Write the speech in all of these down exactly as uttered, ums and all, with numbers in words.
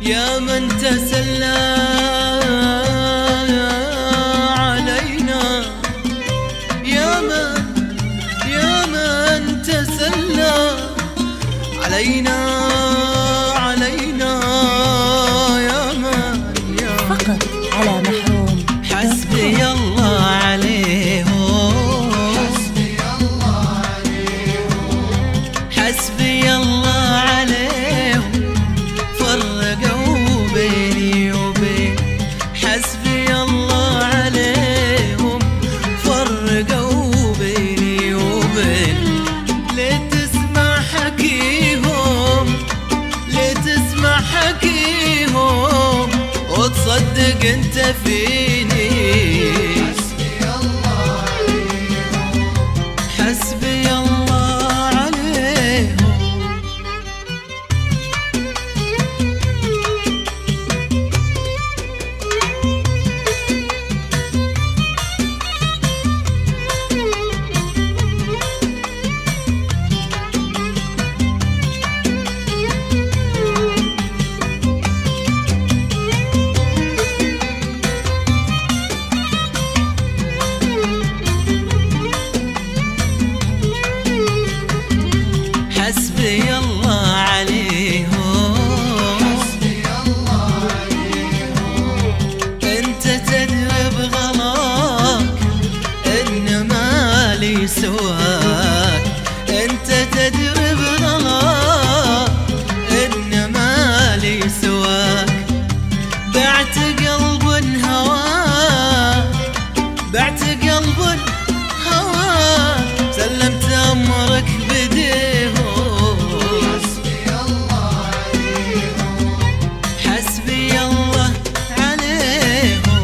يا من تسلى علينا، يا من يا من تسلى علينا علينا يا من يا فقط على محروم. حسبي الله عليهم، حسبي الله عليهم، حسبي الله عليهم، فرقوا بيني وبين. حسبي الله عليهم، فرقوا بيني وبين. ليه تسمع حكيهم، ليه تسمع حكيهم وتصدق انت فيني. حسبي الله عليهم، حسبي الله عليهم. حسبي الله عليهم، حسبي الله عليهم، انت تدري بغلاك ان ما لي سواك. انت تدري بغلاك ان ما لي سواك. بعت قلب هواك، بعت قلب هواك، سلمت امرك بديهم. حسبي الله عليهم، حسبي الله عليهم.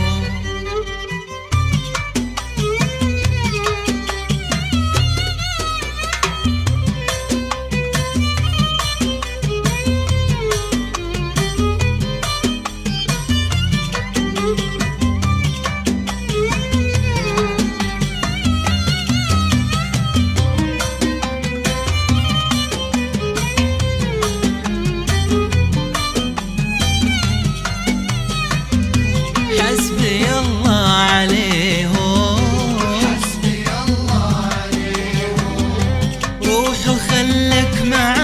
حسبي الله عليهم، حسبي الله عليهم، روح وخلك معي.